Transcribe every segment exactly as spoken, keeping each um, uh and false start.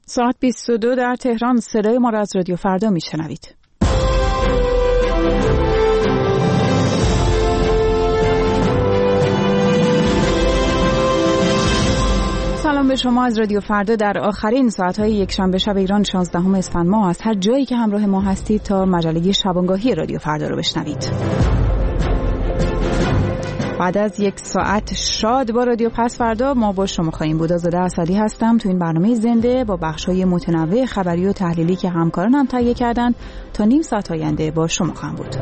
ساعت بیست و دو در تهران. صدای ما را از رادیو فردا میشنوید. سلام به شما از رادیو فردا در آخرین ساعت‌های یک شنبه شب ایران شانزدهم اسفند ماه. از هر جایی که همراه ما هستید تا مجله شبانگاهی رادیو فردا رو بشنوید. بعد از یک ساعت شاد با رادیو پس فردا ما با شما خواهیم بود. آزاده اسدی هستم تو این برنامه زنده با بخش‌های متنوع خبری و تحلیلی که همکارانم تهیه کردن. تا نیم ساعت آینده با شما خواهم بود.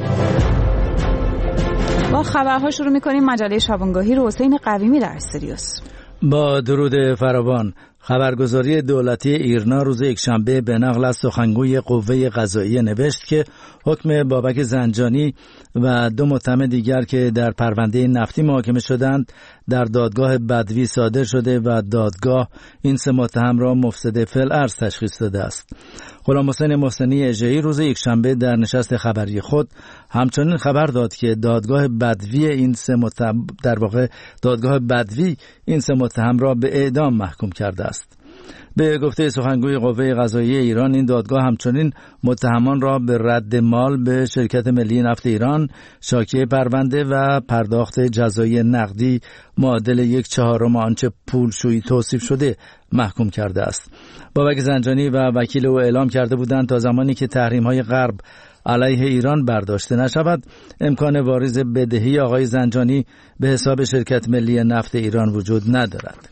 با خبرها شروع می‌کنیم. مجله شبانگاهی رو حسین قویمی در استودیوست. با درود فراوان. خبرگزاری دولتی ایرنا روز یکشنبه به نقل از سخنگوی قوه قضاییه نوشت که حکم بابک زنجانی و دو متهم دیگر که در پرونده نفتی محاکمه شدند در دادگاه بدوی صادر شده و دادگاه این سه متهم را مفسد فی‌الارض تشخیص داده است. غلام حسین محسنی اژه‌ای روز یکشنبه در نشست خبری خود همچنین خبر داد که دادگاه بدوی این سه متهم در واقع دادگاه بدوی این سه متهم را به اعدام محکوم کرده است. به گفته سخنگوی قوه قضاییه ایران این دادگاه همچنین متهمان را به رد مال به شرکت ملی نفت ایران شاکی پرونده و پرداخت جزای نقدی معادل یک چهارم آنچه پولشویی توصیف شده محکوم کرده است. بابک زنجانی و وکیل او اعلام کرده بودند تا زمانی که تحریم‌های غرب علیه ایران برداشته نشود امکان واریز بدهی آقای زنجانی به حساب شرکت ملی نفت ایران وجود ندارد.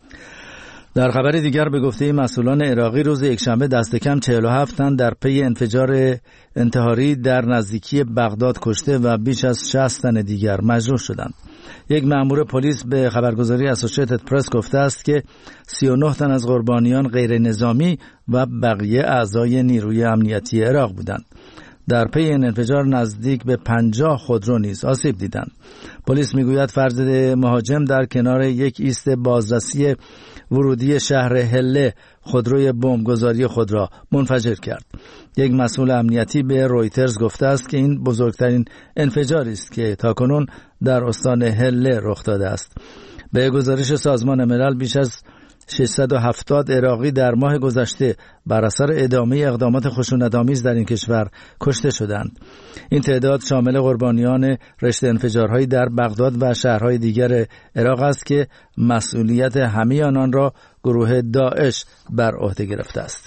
در خبر دیگر به گفته مسئولان عراقی روز یکشنبه دست کم چهل و هفت تن در پی انفجار انتحاری در نزدیکی بغداد کشته و بیش از شصت تن دیگر مجروح شدند. یک مأمور پلیس به خبرگزاری اسوسییتد پرس گفته است که سی و نه تن از قربانیان غیر نظامی و بقیه اعضای نیروی امنیتی عراق بودند. در پی این انفجار نزدیک به پنجاه خودرو نیز آسیب دیدند. پلیس میگوید فرد مهاجم در کنار یک ایست بازرسی ورودی شهر هله خودروی بمبگذاری خود را منفجر کرد. یک مسئول امنیتی به رویترز گفته است که این بزرگترین انفجاری است که تاکنون در استان هله رخ داده است. به گزارش سازمان ملل بیش از ششصد و هفتاد عراقی در ماه گذشته بر اثر ادامه اقدامات خشونت‌آمیز در این کشور کشته شدند. این تعداد شامل قربانیان رشته انفجارهایی در بغداد و شهرهای دیگر عراق است که مسئولیت همه آنان را گروه داعش بر عهده گرفته است.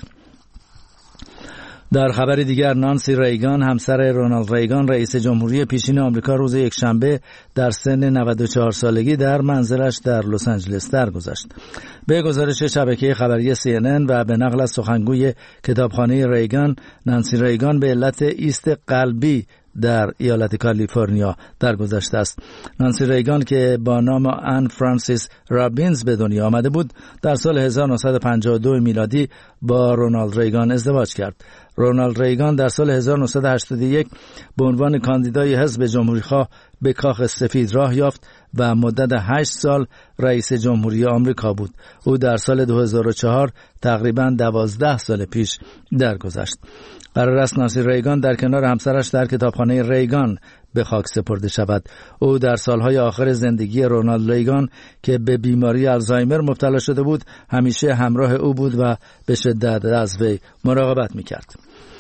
در خبر دیگر نانسی ریگان همسر رونالد ریگان رئیس جمهوری پیشین آمریکا روز یکشنبه در سن نود و چهار سالگی در منزلش در لس آنجلس درگذشت. به گزارش شبکه خبری سی ان ان و به نقل از سخنگوی کتابخانه ریگان، نانسی ریگان به علت ایست قلبی در ایالت کالیفرنیا درگذشته است. نانسی ریگان که با نام آن فرانسیس رابینز به دنیا آمده بود در سال هزار و نهصد و پنجاه و دو میلادی با رونالد ریگان ازدواج کرد. رونالد ریگان در سال هزار و نهصد و هشتاد و یک به عنوان کاندیدای حزب جمهوری‌خواه به کاخ سفید راه یافت و مدت هشت سال رئیس جمهوری آمریکا بود. او در سال دو هزار و چهار تقریباً دوازده سال پیش درگذشت. قرار است نانسی ریگان در کنار همسرش در کتابخانه ریگان به خاک سپرده شود. او در سالهای آخر زندگی رونالد ریگان که به بیماری آلزایمر مبتلا شده بود همیشه همراه او بود و به شدت از وی مراقبت می‌کرد.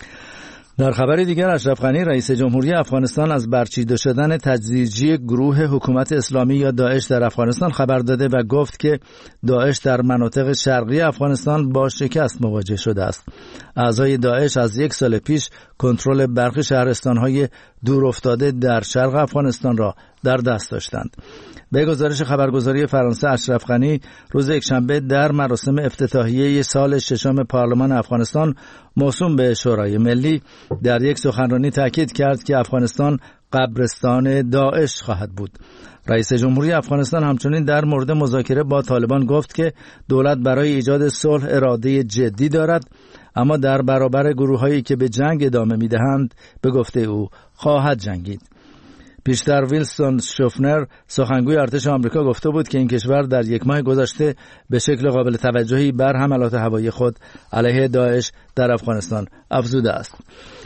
در خبر دیگر اشرف غنی رئیس جمهوری افغانستان از برچیده شدن تدریجی گروه حکومت اسلامی یا داعش در افغانستان خبر داده و گفت که داعش در مناطق شرقی افغانستان با شکست مواجه شده است. اعضای داعش از یک سال پیش کنترل برخی شهرستان‌های دور افتاده در شرق افغانستان را در دست داشتند. به گزارش خبرگزاری فرانسه اشرف غنی روز یکشنبه در مراسم افتتاحیه سال ششم پارلمان افغانستان موسوم به شورای ملی در یک سخنرانی تاکید کرد که افغانستان قبرستان داعش خواهد بود. رئیس جمهوری افغانستان همچنین در مورد مذاکره با طالبان گفت که دولت برای ایجاد صلح اراده جدی دارد، اما در برابر گروه‌هایی که به جنگ ادامه می‌دهند به گفته او خواهد جنگید. پیشتر ویلسون شوفنر سخنگوی ارتش آمریکا گفته بود که این کشور در یک ماه گذشته به شکل قابل توجهی بر حملات هوایی خود علیه داعش در افغانستان افزوده است.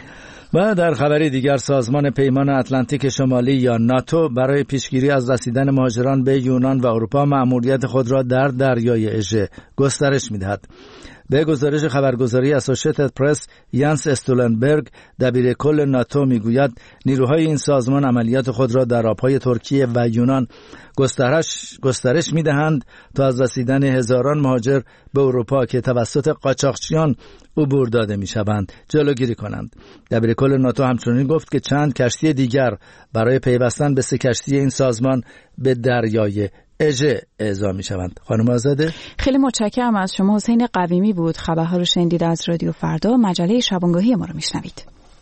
و در خبری دیگر سازمان پیمان اتلانتیک شمالی یا ناتو برای پیشگیری از رسیدن مهاجران به یونان و اروپا مأموریت خود را در دریای اژه گسترش می‌دهد. به گزارش خبرگزاری اسوسییتد پرس، یانس استولنبرگ دبیر کل ناتو میگوید نیروهای این سازمان عملیات خود را در آبهای ترکیه و یونان گسترش گسترش میدهند تا از رسیدن هزاران مهاجر به اروپا که توسط قاچاقچیان عبور داده میشوند جلوگیری کنند. دبیر کل ناتو همچنین گفت که چند کشتی دیگر برای پیوستن به سه کشتی این سازمان به دریای اژه اعزام میشوند. خانم آزاده، خیلی متشکرم از شما. حسین قویمی بود. خبرها رو شنیدید از رادیو فردا. مجله شبانگاهی ما رو میشنوید.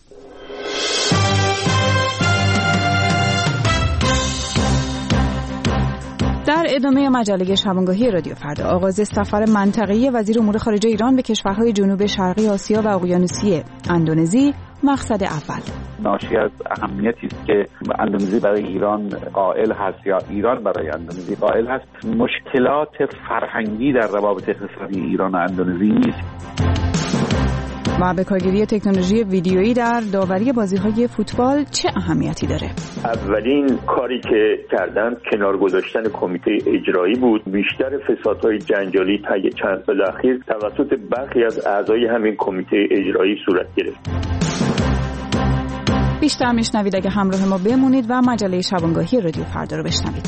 در ادامه مجله شبانگاهی رادیو فردا، آغاز سفر منطقه‌ای وزیر امور خارجه ایران به کشورهای جنوب شرقی آسیا و اقیانوسیه اندونزی مقصد اول. ناشی از اهمیتی است که اندونزی برای ایران قائل هست یا ایران برای اندونزی قائل هست. مشکلات فرهنگی در روابط اقتصادی ایران و اندونزی نیست. و به کارگیری تکنولوژی ویدیویی در داوری بازی‌های فوتبال چه اهمیتی داره؟ اولین کاری که کردن کنار گذاشتن کمیته اجرایی بود. بیشتر فسادهای جنجالی طی چند سال اخیر توسط برخی از اعضای همین کمیته اجرایی صورت گرفت. بیشتر میشنوید اگه همراه ما بمونید و مجله شبانگاهی رادیو فردا رو بشنوید.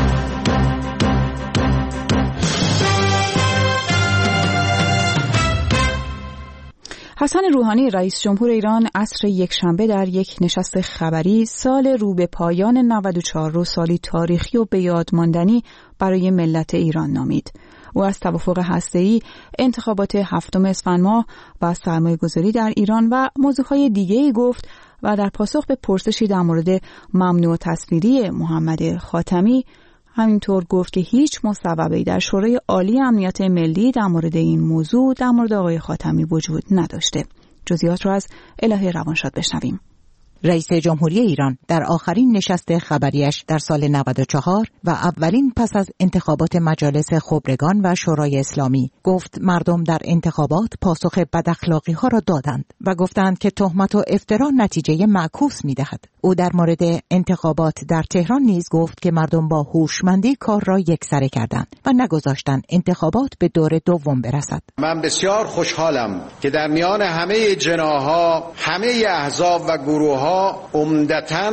حسن روحانی رئیس جمهور ایران عصر یکشنبه در یک نشست خبری سال رو به پایان نود و چهار رو سالی تاریخی و به یاد ماندنی برای ملت ایران نامید. او از توافق هسته‌ای، انتخابات هفتم اسفند ماه و سرمایه‌گذاری در ایران و موضوعهای دیگه‌ای گفت و در پاسخ به پرسشی در مورد ممنوع تصویری محمد خاتمی همینطور گفت که هیچ مصوبه‌ای در شورای عالی امنیت ملی در مورد این موضوع در مورد آقای خاتمی وجود نداشته. جزئیات را از الهه روانشاد بشنویم. رئیس جمهوری ایران در آخرین نشست خبریش در سال نود و چهار و اولین پس از انتخابات مجالس خبرگان و شورای اسلامی گفت مردم در انتخابات پاسخ بداخلاقی ها را دادند و گفتند که تهمت و افترا نتیجه معکوس می‌دهد. او در مورد انتخابات در تهران نیز گفت که مردم با هوشمندی کار را یکسره کردند و نگذاشتند انتخابات به دور دوم برسد. من بسیار خوشحالم که در میان همه جناح‌ها، همه احزاب و گروه‌ها عمدتاً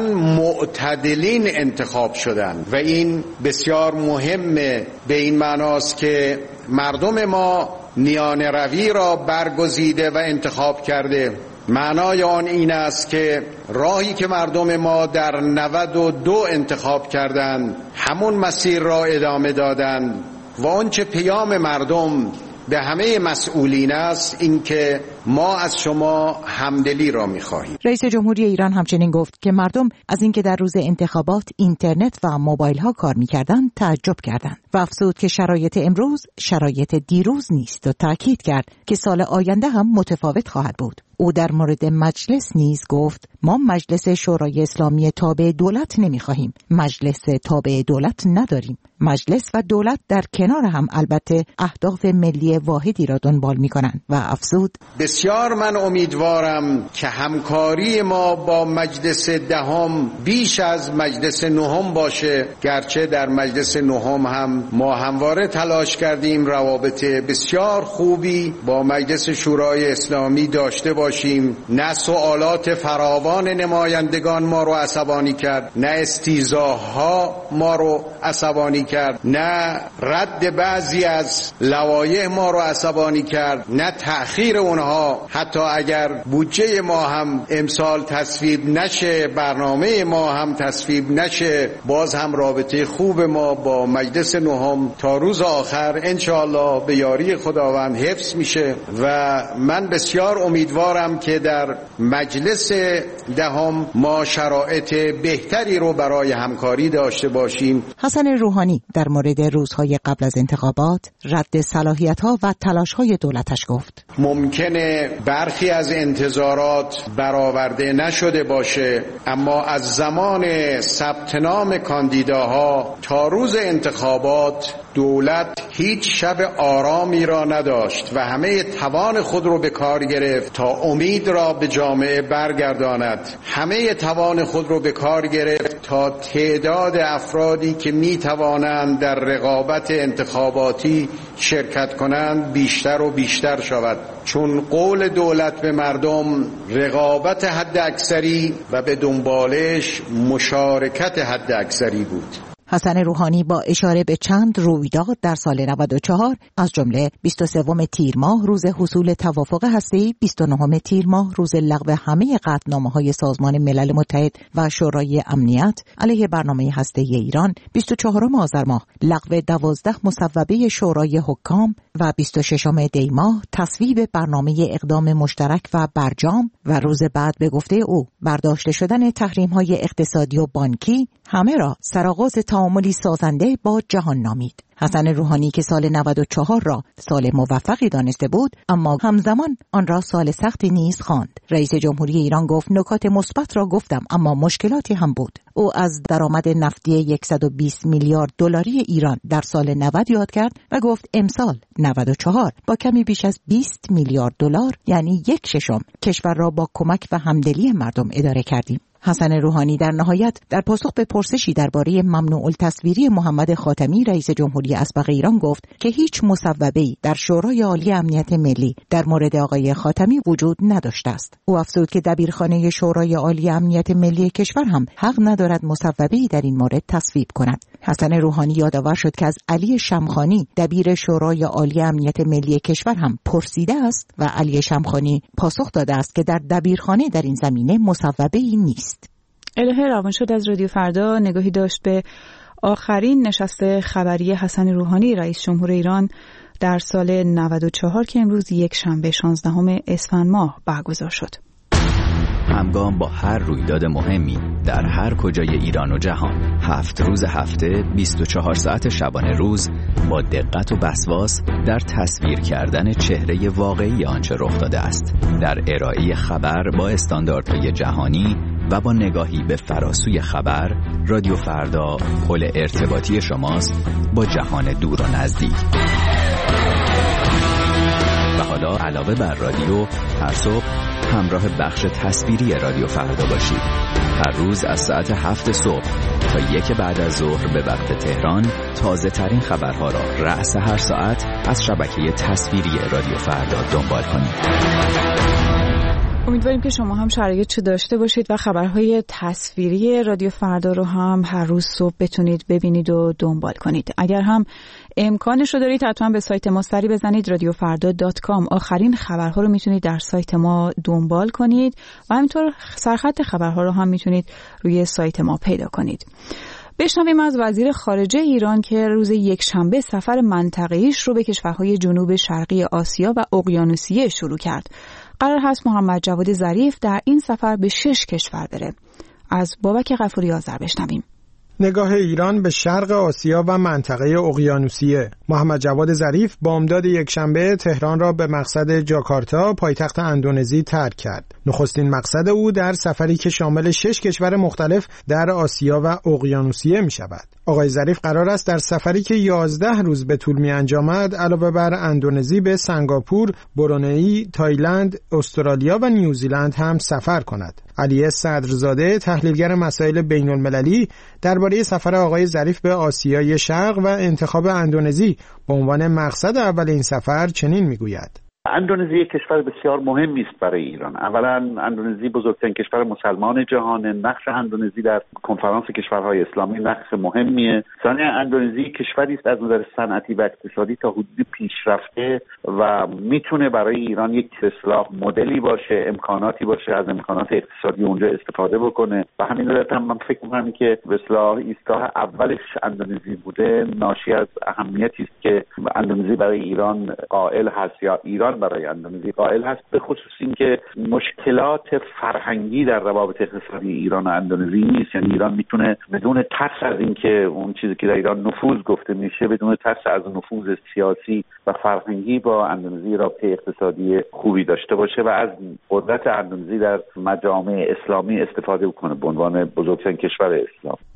معتدلین انتخاب شدند و این بسیار مهمه. به این معناست که مردم ما میانه روی را برگزیده و انتخاب کرده. معنای آن این است که راهی که مردم ما در نود و دو انتخاب کردند همون مسیر را ادامه دادند و آنچه پیام مردم به همه مسئولین است این که ما از شما همدلی را می‌خواهیم. رئیس جمهوری ایران همچنین گفت که مردم از اینکه در روز انتخابات اینترنت و موبایل ها کار می‌کردند تعجب کردند و افزود که شرایط امروز شرایط دیروز نیست و تاکید کرد که سال آینده هم متفاوت خواهد بود. او در مورد مجلس نیز گفت ما مجلس شورای اسلامی تابع دولت نمی‌خواهیم، مجلس تابع دولت نداریم. مجلس و دولت در کنار هم البته اهداف ملی واحدی را دنبال می‌کنند و افزود بسیار من امیدوارم که همکاری ما با مجلس دهم بیش از مجلس نهم باشه، گرچه در مجلس نهم هم ما همواره تلاش کردیم روابط بسیار خوبی با مجلس شورای اسلامی داشته باشیم. نه سوالات فراوان نمایندگان ما رو عصبانی کرد، نه استیضاح‌ها ما رو عصبانی کرد، نه رد بعضی از لوایح ما رو عصبانی کرد، نه تأخیر اونها. حتی اگر بودجه ما هم امسال تصویب نشه، برنامه ما هم تصویب نشه، باز هم رابطه خوب ما با مجلس نهم تا روز آخر انشاءالله به یاری خداوند حفظ میشه و من بسیار امیدوارم که در مجلس دهم ما شرایط بهتری رو برای همکاری داشته باشیم. حسن روحانی در مورد روزهای قبل از انتخابات رد صلاحیت‌ها و تلاش‌های دولتش گفت ممکنه برخی از انتظارات برآورده نشده باشه، اما از زمان ثبت نام کاندیداها تا روز انتخابات دولت هیچ شب آرامی را نداشت و همه توان خود را به کار گرفت تا امید را به جامعه برگرداند. همه توان خود را به کار گرفت تا تعداد افرادی که می توانند در رقابت انتخاباتی شرکت کنند بیشتر و بیشتر شود، چون قول دولت به مردم رقابت حد اکثری و به دنبالش مشارکت حد اکثری بود. حسن روحانی با اشاره به چند رویداد در سال نود و چهار از جمله بیست و سوم تیر ماه روز حصول توافق هسته‌ای، بیست و نهم تیر ماه روز لغو همه قطعنامه‌های سازمان ملل متحد و شورای امنیت علیه برنامه هسته‌ای ایران، بیست و چهارم آذر ماه لغو دوازده مصوبه شورای حکام و بیست و ششم دی ماه تصویب برنامه اقدام مشترک و برجام و روز بعد به گفته او برداشته شدن تحریم‌های اقتصادی و بانکی همه را سرآغاز تعاملی سازنده با جهان نامید. حسن روحانی که سال نود و چهار را سال موفقی دانسته بود، اما همزمان آن را سال سختی نیز خواند. رئیس جمهوری ایران گفت نکات مثبت را گفتم اما مشکلاتی هم بود. او از درآمد نفتی صد و بیست میلیارد دلاری ایران در سال نود یاد کرد و گفت امسال نود و چهار با کمی بیش از بیست میلیارد دلار یعنی یک ششم کشور را با کمک و همدلی مردم اداره کردیم. حسن روحانی در نهایت در پاسخ به پرسشی درباره ممنوع التصویری محمد خاتمی رئیس جمهوری اسبق ایران گفت که هیچ مصوبه‌ای در شورای عالی امنیت ملی در مورد آقای خاتمی وجود نداشته است. او افزود که دبیرخانه شورای عالی امنیت ملی کشور هم حق ندارد مصوبه‌ای در این مورد تصویب کند. حسن روحانی یادآور شد که از علی شمخانی دبیر شورای عالی امنیت ملی کشور هم پرسیده است و علی شمخانی پاسخ داده است که در دبیرخانه در این زمینه مصوبه‌ای نیست. الهه روانشد از رادیو فردا نگاهی داشت به آخرین نشست خبری حسن روحانی رئیس جمهور ایران در سال نود و چهار که امروز یک شنبه شانزدهم اسفند ماه برگزار شد. همگام با هر رویداد مهمی در هر کجای ایران و جهان، هفت روز هفته، بیست و چهار ساعت شبانه روز، با دقت و وسواس در تصویر کردن چهره واقعی آنچه رخ داده است، در ارائه خبر با استانداردهای جهانی و با نگاهی به فراسوی خبر، رادیو فردا پل ارتباطی شماست با جهان دور و نزدیک. و حالا علاوه بر رادیو، هر صبح همراه بخش تصویری رادیو فردا باشید. هر روز از ساعت هفت صبح تا یک بعد از ظهر به وقت تهران تازه ترین خبرها را رأس هر ساعت از شبکه تصویری رادیو فردا دنبال کنید. امیدواریم که شما هم شرایط چه داشته باشید و خبرهای تصویری رادیو فردا رو هم هر روز صبح بتونید ببینید و دنبال کنید. اگر هم امکانش رو دارید حتما به سایت ما سری بزنید رادیو فردا دات کام. آخرین خبرها رو میتونید در سایت ما دنبال کنید و همینطور سرخط خبرها رو هم میتونید روی سایت ما پیدا کنید. بشنویم از وزیر خارجه ایران که روز یک شنبه سفر منطقه‌ایش رو به کشورهای جنوب شرقی آسیا و اقیانوسیه شروع کرد. قرار هست محمد جواد ظریف در این سفر به شش کشور بره. از بابک غفوری آذر بشنویم. نگاه ایران به شرق آسیا و منطقه اقیانوسیه. محمد جواد ظریف بامداد یکشنبه تهران را به مقصد جاکارتا پایتخت اندونزی ترک کرد. نخستین مقصد او در سفری که شامل شش کشور مختلف در آسیا و اقیانوسیه می شود. آقای ظریف قرار است در سفری که یازده روز به طول می انجامد علاوه بر اندونزی به سنگاپور، برونئی، تایلند، استرالیا و نیوزیلند هم سفر کند. علی صدرزاده تحلیلگر مسائل بین المللی درباره سفر آقای ظریف به آسیای شرق و انتخاب اندونزی به عنوان مقصد اول این سفر چنین میگوید: اندونزی یک کشور بسیار مهمی است برای ایران. اولا اندونزی بزرگترین کشور مسلمان جهان، نقش اندونزی در کنفرانس کشورهای اسلامی نقش مهمیه. ثانیا اندونزی کشوری است از نظر صنعتی و اقتصادی تا حدودی پیشرفته و میتونه برای ایران یک اصلاح مدلی باشه، امکاناتی باشه از امکانات اقتصادی اونجا استفاده بکنه. و همین علت هم من فکر می‌کنم که به اصطلاح ایستگاه اولش اندونزی بوده ناشی از اهمیتی است که اندونزی برای ایران قائل هست یا ایران برای اندونزی قائل هست، به خصوص این که مشکلات فرهنگی در روابط اقتصادی ایران و اندونزی نیست. یعنی ایران میتونه بدون ترس از اینکه اون چیزی که در ایران نفوذ گفته میشه، بدون ترس از نفوذ سیاسی و فرهنگی با اندونزی رابطه اقتصادی خوبی داشته باشه و از قدرت اندونزی در مجامع اسلامی استفاده بکنه به عنوان بزرگترین کشور اسلام.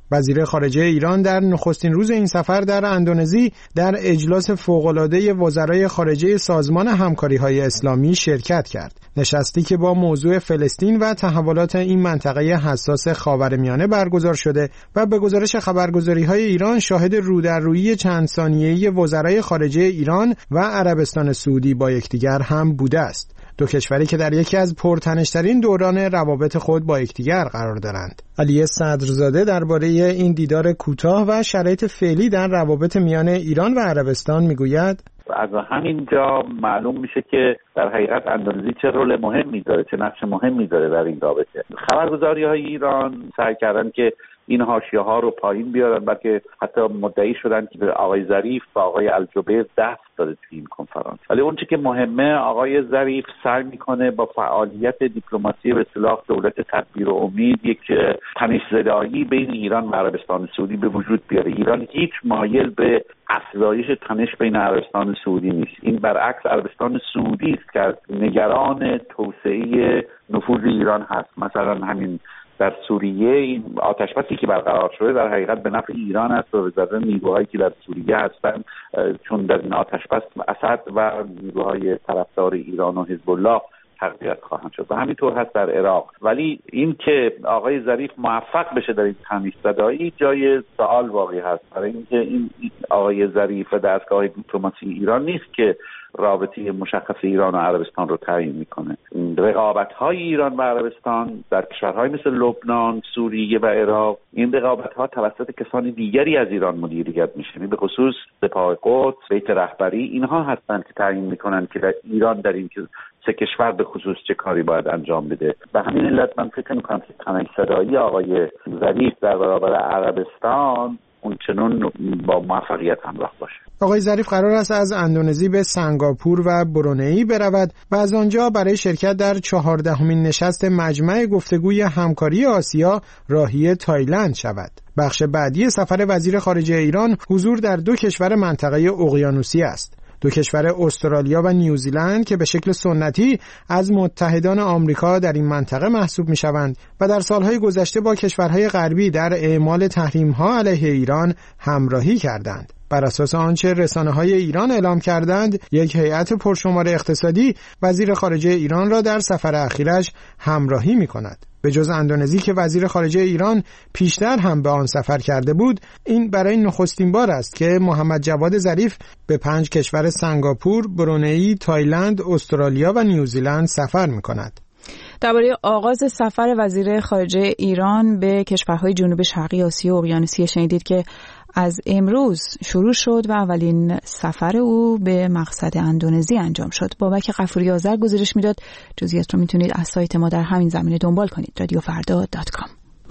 وزیر خارجه ایران در نخستین روز این سفر در اندونزی در اجلاس فوق‌العاده وزرای خارجه سازمان همکاری‌های اسلامی شرکت کرد. نشستی که با موضوع فلسطین و تحولات این منطقه حساس خاورمیانه برگزار شده و به گزارش خبرگزاری‌های ایران شاهد رودررویی چند ثانیه‌ای وزرای خارجه ایران و عربستان سعودی با یکدیگر هم بوده است. دو کشوری که در یکی از پرتنش‌ترین دوران روابط خود با یکدیگر قرار دارند. علی صدرزاده درباره این دیدار کوتاه و شرایط فعلی در روابط میان ایران و عربستان میگوید: از همین جا معلوم میشه که در حقیقت اندونزی چه رول مهمی داره، چه نقش مهمی داره در این رابطه. خبرگزاری‌های ایران سعی کردن که این حاشیه‌ها رو پایین بیارن، بلکه حتی مدعی شدن که به آقای ظریف و آقای الجبیر دست داده تو این کنفرانس. ولی اون چیزی که مهمه، آقای ظریف سعی میکنه با فعالیت دیپلماسی به اصطلاح دولت تدبیر و امید یک تنش‌زدایی بین ایران و عربستان سعودی به وجود بیاره. ایران هیچ مایل به افزایش تنش بین عربستان سعودی نیست. این برعکس عربستان سعودی است که نگران توسعه نفوذ ایران هست. مثلا همین در سوریه این آتشبسی که برقرار شده در حقیقت به نفع ایران است و به ضرر نیروهایی که در سوریه هستند، چون در این آتشبس اسد و نیروهای طرفدار ایران و حزب الله تقویت خواهند شد و همینطور هست در عراق. ولی این که آقای ظریف موفق بشه در این تنش‌زدایی جای سوال واقعی هست، برای اینکه این آقای ظریف و دستگاه دیپلماسی ایران نیست که رابطه مشخص ایران و عربستان رو تعیین میکنه. رقابت‌های ایران و عربستان در کشورهای مثل لبنان، سوریه و عراق، این رقابت‌ها توسط کسان دیگری از ایران مدیریت میشه، به خصوص سپاه قدس، بیت رهبری، اینها هستند که تعیین میکنن که در ایران در این سه کشور به خصوص چه کاری باید انجام بده. به همین علت من فکر میکنم که تنش‌زدایی آقای ظریف در برابر عربستان اونچنان با موفقیت همراه باشه. آقای ظریف قرار است از اندونزی به سنگاپور و برونئی برود و از آنجا برای شرکت در چهاردهمین نشست مجمع گفتگوی همکاری آسیا راهی تایلند شود. بخش بعدی سفر وزیر خارجه ایران حضور در دو کشور منطقه اقیانوسی است. دو کشور استرالیا و نیوزیلند که به شکل سنتی از متحدان آمریکا در این منطقه محسوب می‌شوند و در سالهای گذشته با کشورهای غربی در اعمال تحریم‌ها علیه ایران همراهی کردند. بر اساس آنچه رسانه‌های ایران اعلام کردند، یک هیئت پرشمار اقتصادی وزیر خارجه ایران را در سفر اخیرش همراهی می‌کند. به جز اندونزی که وزیر خارجه ایران پیشتر هم به آن سفر کرده بود، این برای نخستین بار است که محمد جواد ظریف به پنج کشور سنگاپور، برونئی، تایلند، استرالیا و نیوزیلند سفر می‌کند. درباره آغاز سفر وزیر خارجه ایران به کشورهای جنوب شرقی آسیا و اقیانوسیه شنیدید که از امروز شروع شد و اولین سفر او به مقصد اندونزی انجام شد. بابک غفوری آذر گزارش میداد. جزئیات رو میتونید از سایت ما در همین زمینه دنبال کنید. رادیو فردا دات کام.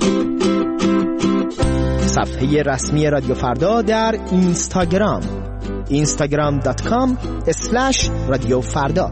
صفحه رسمی رادیو فردا در اینستاگرام اینستاگرام دات کام اسلش رادیو فردا.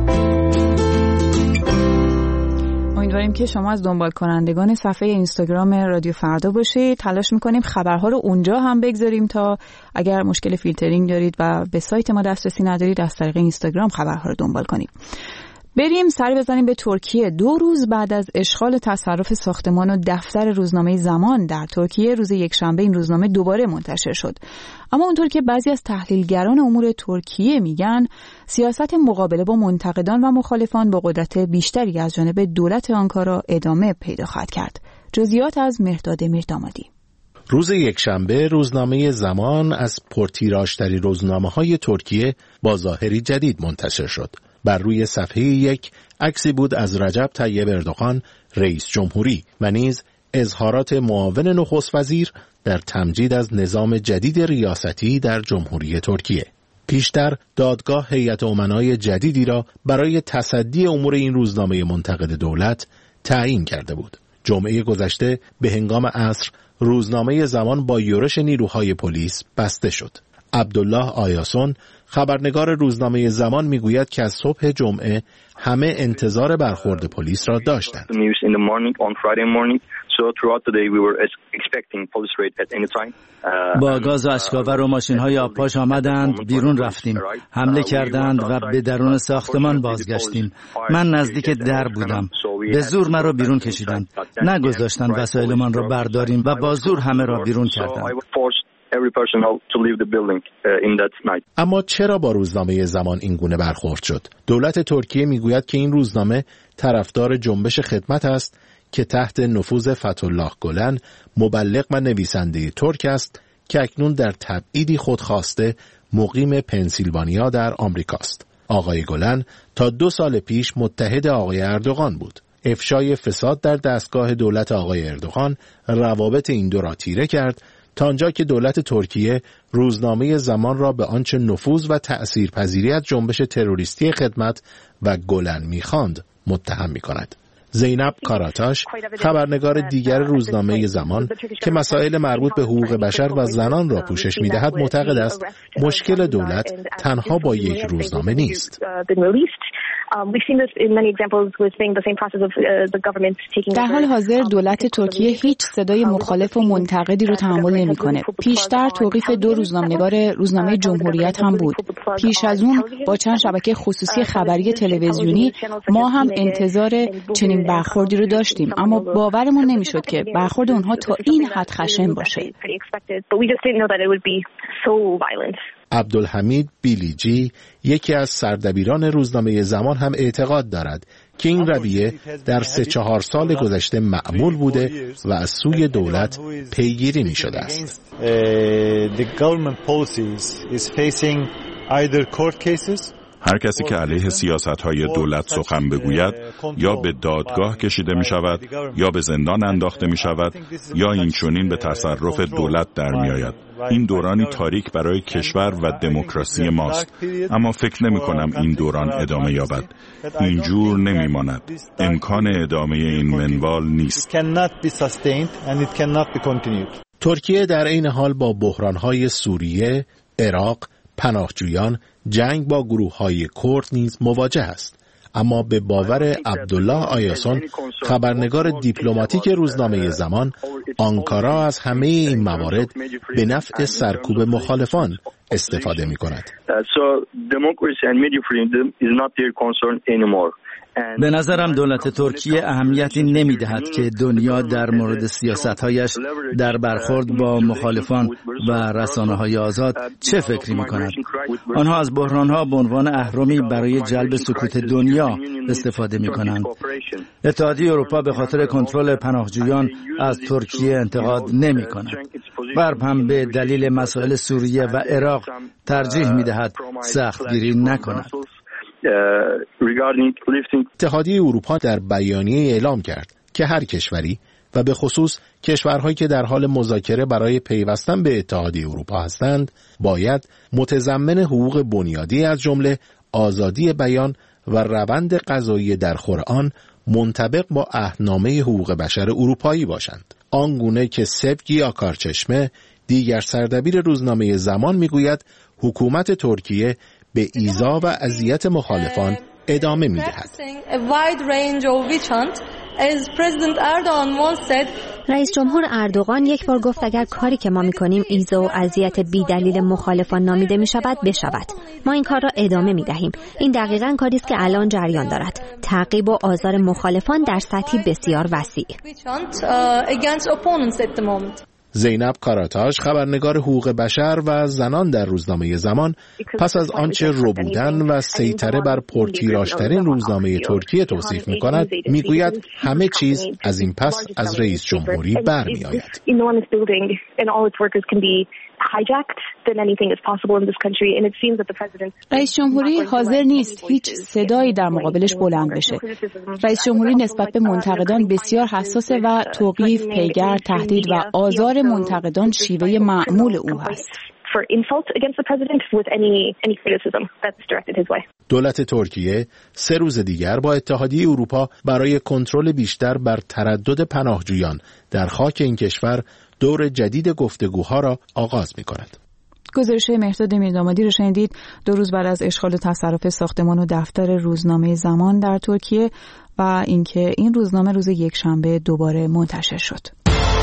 امیدواریم که شما از دنبال کنندگان صفحه اینستاگرام رادیو فردا باشید. تلاش میکنیم خبرها رو اونجا هم بگذاریم تا اگر مشکل فیلترینگ دارید و به سایت ما دسترسی ندارید از طریق اینستاگرام خبرها رو دنبال کنید. بریم سری بزنیم به ترکیه. دو روز بعد از اشغال تصرف ساختمان و دفتر روزنامه زمان در ترکیه، روز یکشنبه این روزنامه دوباره منتشر شد. اما اونطور که بعضی از تحلیلگران امور ترکیه میگن، سیاست مقابله با منتقدان و مخالفان با قدرت بیشتری از جانب دولت آنکارا ادامه پیدا خواهد کرد. جزئیات از مهرداد میردامادی. روز یکشنبه روزنامه زمان از پرتیراژترین روزنامه‌های ترکیه با ظاهری جدید منتشر شد. بر روی صفحه یک عکسی بود از رجب طیب اردوغان رئیس جمهوری و نیز اظهارات معاون نخست وزیر در تمجید از نظام جدید ریاستی در جمهوری ترکیه. پیشتر دادگاه هیئت امنای جدیدی را برای تصدی امور این روزنامه منتقد دولت تعیین کرده بود. جمعه گذشته به هنگام عصر روزنامه زمان با یورش نیروهای پلیس بسته شد. عبدالله آیاسون خبرنگار روزنامه زمان میگوید که از صبح جمعه همه انتظار برخورد پلیس را داشتند. با گاز و اشکاور و ماشین‌های آبپاش آمدند، بیرون رفتیم، حمله کردند و به درون ساختمان بازگشتیم. من نزدیک در بودم، به زور مرا بیرون کشیدند، نگذاشتند وسایلمان را برداریم و با زور همه را بیرون کردند. اما چرا با روزنامه زمان این گونه برخورد شد؟ دولت ترکیه میگوید که این روزنامه طرفدار جنبش خدمت است که تحت نفوذ فتح‌الله گلن، مبلغ و نویسنده ترک است که اکنون در تبعیدی خودخواسته مقیم پنسیلوانیا در آمریکاست. آقای گلن تا دو سال پیش متحد آقای اردوغان بود. افشای فساد در دستگاه دولت آقای اردوغان روابط این دو را تیره کرد تا آنجا که دولت ترکیه روزنامه زمان را به آنچه نفوذ و تأثیرپذیری از جنبش تروریستی خدمت و گلن می‌خواند متهم می‌کند. زینب کاراتاش، خبرنگار دیگر روزنامه زمان که مسائل مربوط به حقوق بشر و زنان را پوشش می‌دهد، معتقد است مشکل دولت تنها با یک روزنامه نیست. در حال حاضر دولت ترکیه هیچ صدای مخالف و منتقدی رو تحمل نمی‌کنه. پیشتر توقیف دو روزنامه‌نگار روزنامه جمهوریت هم بود. پیش از اون با چند شبکه خصوصی خبری تلویزیونی ما هم انتظار چنین برخوردی رو داشتیم، اما باورمون نمی‌شد که برخورد اونها تا این حد خشن باشه. عبدالحمید بیلیجی، یکی از سردبیران روزنامه زمان، هم اعتقاد دارد که این رویه در سه چهار سال گذشته معمول بوده و از سوی دولت پیگیری می شده است. هر کسی که علیه سیاست‌های دولت سخن بگوید یا به دادگاه کشیده می شود یا به زندان انداخته می شود یا این چنین به تصرف دولت در می آید. این دورانی تاریک برای کشور و دموکراسی ماست، اما فکر نمی کنم این دوران ادامه یابد. اینجور نمی ماند. امکان ادامه این منوال نیست. ترکیه در این حال با بحران‌های سوریه، عراق، پناهجویان، جنگ با گروه‌های کرد نیز مواجه است. اما به باور عبدالله آیاسون، خبرنگار دیپلماتیک روزنامه زمان، آنکارا از همه این موارد به نفع سرکوب مخالفان استفاده می‌کند. به نظرم دولت ترکیه اهمیتی نمی‌دهد که دنیا در مورد سیاست‌هایش در برخورد با مخالفان و رسانه‌های آزاد چه فکری می‌کند. آنها از بحران‌ها به عنوان اهرمی برای جلب سکوت دنیا استفاده می‌کنند. اتحادیه اروپا به خاطر کنترل پناهجویان از ترکیه انتقاد نمی‌کند. غرب هم به دلیل مسائل سوریه و عراق ترجیح می‌دهد سختگیری نکند. اتحادیه اروپا در بیانیه اعلام کرد که هر کشوری و به خصوص کشورهایی که در حال مذاکره برای پیوستن به اتحادیه اروپا هستند باید متضمن حقوق بنیادی از جمله آزادی بیان و روند قضایی در خور آن منطبق با عهدنامه حقوق بشر اروپایی باشند. آنگونه که سبگی آکارچشمه، دیگر سردبیر روزنامه زمان، میگوید حکومت ترکیه به ایذا و اذیت مخالفان ادامه می‌دهد. رئیس جمهور اردوغان یک بار گفت اگر کاری که ما می‌کنیم ایذا و اذیت بی‌دلیل مخالفان نامیده می‌شود بشود. ما این کار را ادامه می‌دهیم. این دقیقاً کاری است که الان جریان دارد. تعقیب و آزار مخالفان در سطحی بسیار وسیع. زینب کاراتاش، خبرنگار حقوق بشر و زنان در روزنامه زمان، پس از آنچه ربودن و سیطره بر پرتیراژترین روزنامه ترکیه توصیف می‌کند، میگوید همه چیز از این پس از رئیس جمهوری برمی‌آید. رئیس جمهوری حاضر نیست هیچ صدایی در مقابلش بلند بشه. رئیس جمهوری نسبت به منتقدان بسیار حساسه و توقیف، پیگر، تهدید و آزار منتقدان شیوه معمول او هست. دولت ترکیه سه روز دیگر با اتحادیه اروپا برای کنترل بیشتر بر تردد پناهجویان در خاک این کشور دور جدید گفتگوها را آغاز می‌کند. گزارش مهرداد میردامادی رو شنیدید. دو روز بعد از اشغال و تصرف ساختمان و دفتر روزنامه زمان در ترکیه و اینکه این روزنامه روز یکشنبه دوباره منتشر شد.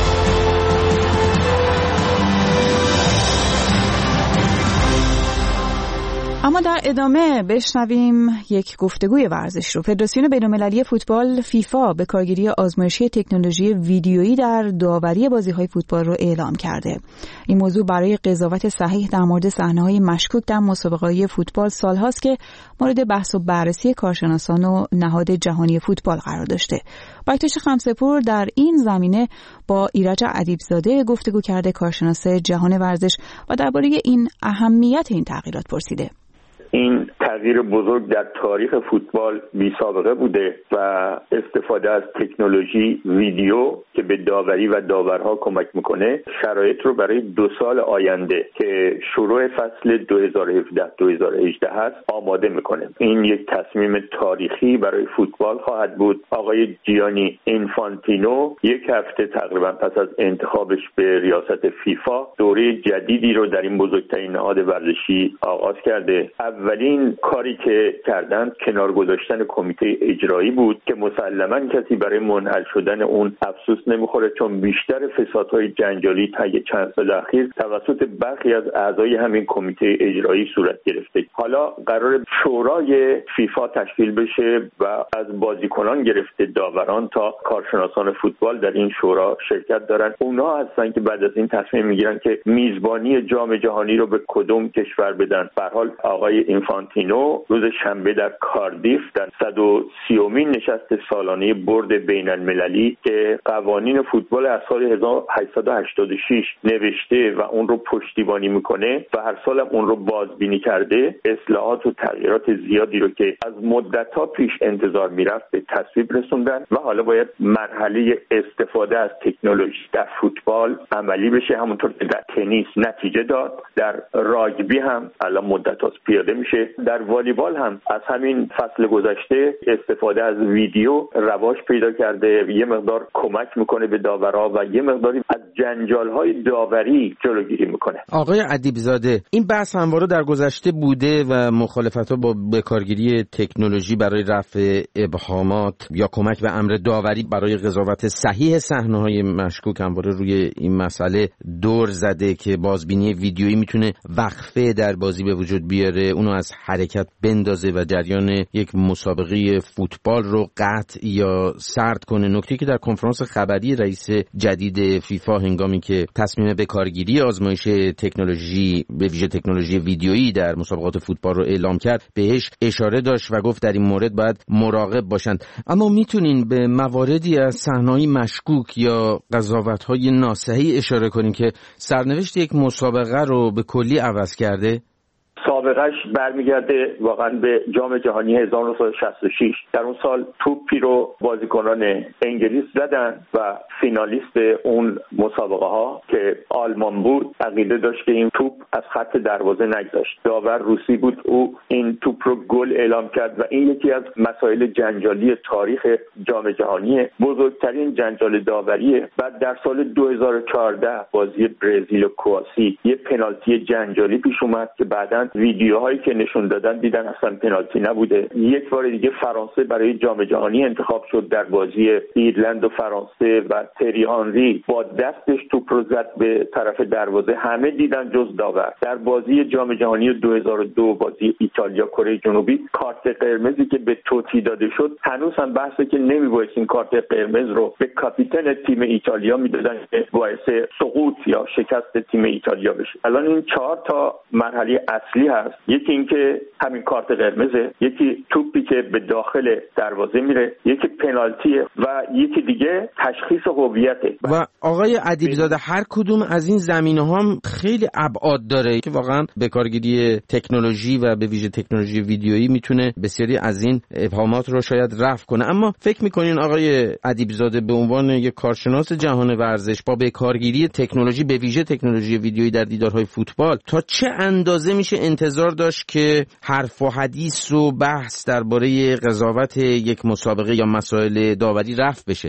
اما در ادامه بشنویم یک گفتگوی ورزش رو. فدراسیون بین‌المللی فوتبال فیفا به کارگیری آزمایشی تکنولوژی ویدیویی در داوری بازی‌های فوتبال رو اعلام کرده. این موضوع برای قضاوت صحیح در مورد صحنه‌های مشکوک در مسابقه‌های فوتبال سال‌هاست که مورد بحث و بررسی کارشناسان و نهاد جهانی فوتبال قرار داشته. بایتوش خمسه‌پور در این زمینه با ایرج ادیبزاده گفتگو کرده، کارشناس جهان ورزش، و درباره این اهمیت این تغییرات پرسیده. این تغییر بزرگ در تاریخ فوتبال بی سابقه بوده و استفاده از تکنولوژی ویدیو که به داوری و داورها کمک میکنه شرایط رو برای دو سال آینده که شروع فصل دو هزار و هفده دو هزار و هجده هست آماده میکنه. این یک تصمیم تاریخی برای فوتبال خواهد بود. آقای جیانی اینفانتینو یک هفته تقریبا پس از انتخابش به ریاست فیفا دوره جدیدی رو در این بزرگترین نهاد ورزشی آغاز کرده. اولین کاری که کردن کنار گذاشتن کمیته اجرایی بود که مسلماً کسی برای منحل شدن اون افسوس نمیخوره، چون بیشتر فسادهای جنجالی طی چند سال اخیر توسط برخی از اعضای همین کمیته اجرایی صورت گرفته. حالا قرار شورای فیفا تشکیل بشه و از بازیکنان گرفته داوران تا کارشناسان فوتبال در این شورا شرکت دارن. اونها هستن که بعد از این تصمیم میگیرن که میزبانی جام جهانی رو به کدوم کشور بدن. به هر حال آقای اینفانتینو روز شنبه در کاردیف در صد و سیومین نشست سالانه بورد بین المللی که قوانین فوتبال از سال هزار و هشتصد و هشتاد و شش نوشته و اون رو پشتیبانی میکنه و هر سال اون رو بازبینی کرده، اصلاحات و تغییرات زیادی رو که از مدت‌ها پیش انتظار میرفت به تصویب رسوندن و حالا باید مرحله استفاده از تکنولوژی در فوتبال عملی بشه. همونطور که در تنیس نتیجه داد، در راگبی هم الان مدت‌هاست پیاده میشه، در والیبال هم از همین فصل گذشته استفاده از ویدیو رواج پیدا کرده، یه مقدار کمک میکنه به داورها و یه مقداری از جنجال‌های داوری جلوگیری میکنه. آقای ادیبزاده، این بحث همواره در گذشته بوده و مخالفت‌ها با بکارگیری تکنولوژی برای رفع ابهامات یا کمک به امر داوری برای قضاوت صحیح صحنه‌های مشکوک همواره روی این مسئله دور زده که بازبینی ویدیویی میتونه وقفه در بازی به وجود بیاره، اونو از حرکت بندازه و جریان یک مسابقه فوتبال رو قطع یا سرد کنه. نکته که در کنفرانس خبری رئیس جدید فیفا هنگامی که تصمیم به کارگیری آزمایش تکنولوژی به ویژه تکنولوژی ویدیویی در مسابقات فوتبال رو اعلام کرد بهش اشاره داشت و گفت در این مورد باید مراقب باشند. اما میتونین به مواردی از صحنه‌های مشکوک یا قضاوت‌های ناصحیح اشاره کنین که سرنوشت یک مسابقه رو به کلی عوض کرده؟ سابقهش برمیگرده واقعا به جام جهانی هزار و نهصد و شصت و شش. در اون سال توپی رو بازیکنان انگلیس زدن و فینالیست اون مسابقه ها که آلمان بود عقیده داشت که این توپ از خط دروازه نگذاشت. داور روسی بود، او این توپ رو گل اعلام کرد و این یکی از مسائل جنجالی تاریخ جام جهانی، بزرگترین جنجال داوریه. بعد در سال دو هزار و چهارده بازی برزیل و کرواسی یه پنالتی جنجالی پیش اومد که بعداً ویدیوهایی که نشون دادن دیدن اصلا پنالتی نبوده. یک بار دیگه فرانسه برای جام جهانی انتخاب شد در بازی ایرلند و فرانسه و تری آنری با دستش توپ رو زد به طرف دروازه، همه دیدن جز داور. در بازی جام جهانی دو هزار و دو بازی ایتالیا کره جنوبی کارت قرمزی که به توتی داده شد هنوز هم بحثه که نمیباید این کارت قرمز رو به کاپیتان تیم ایتالیا میدادن که باعث سقوط یا شکست تیم ایتالیا بشه. الان این چهار تا مرحله اصلی هست. یکی اینکه همین کارت قرمزه، یکی توپی که به داخل دروازه میره، یکی پنالتیه و یکی دیگه تشخیص هویته. و آقای ادیبزاده هر کدوم از این زمینه‌ها هم خیلی ابعاد داره که واقعا به کارگیری تکنولوژی و به ویژه تکنولوژی ویدیویی میتونه بسیاری از این ابهامات رو شاید رفع کنه. اما فکر میکنین آقای ادیبزاده به عنوان یک کارشناس جهان ورزش با به کارگیری تکنولوژی به ویژه تکنولوژی ویدیویی در دیدارهای فوتبال تا چه اندازه میشه انتظار داشت که حرف و حدیث و بحث درباره قضاوت یک مسابقه یا مسائل داوری رفع بشه؟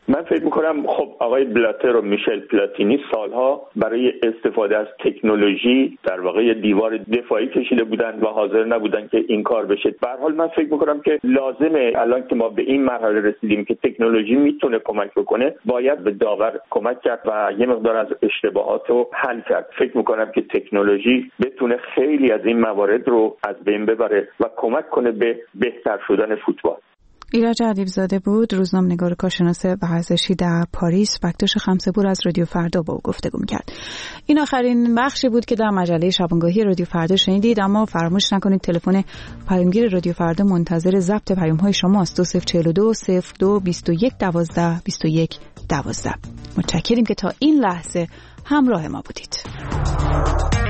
من فکر میکنم خب آقای بلاتر و میشل پلاتینی سالها برای استفاده از تکنولوژی در واقع دیوار دفاعی کشیده بودن و حاضر نبودن که این کار بشه. به هر حال من فکر میکنم که لازمه الان که ما به این مرحله رسیدیم که تکنولوژی میتونه کمک بکنه، باید به داور کمک کرد و یه مقدار از اشتباهات رو حل کرد. فکر میکنم که تکنولوژی بتونه خیلی از این موارد رو از بین ببره و کمک کنه به بهتر شدن فوتبال. ایرج ادیبزاده بود، روزنامه‌نگار کارشناس ورزشی در پاریس. بکتاش خمسه‌پور از رادیو فردا با او گفتگو می‌کرد. این آخرین بخشی بود که در مجله شبانگاهی رادیو فردا شنیدید، اما فراموش نکنید تلفن پیامگیر رادیو فردا منتظر ضبط پیام‌های شماست. دو صفر چهار دو صفر دو بیست و یک دوازده بیست و یک دوازده. متشکریم که تا این لحظه همراه ما بودید.